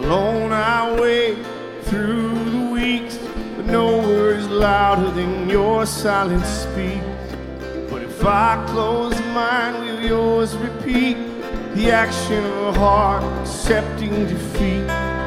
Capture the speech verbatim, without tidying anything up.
Alone I wait through the weeks, but no words louder than your silence speak. But if I close mine, will yours repeat the action of a heart accepting defeat?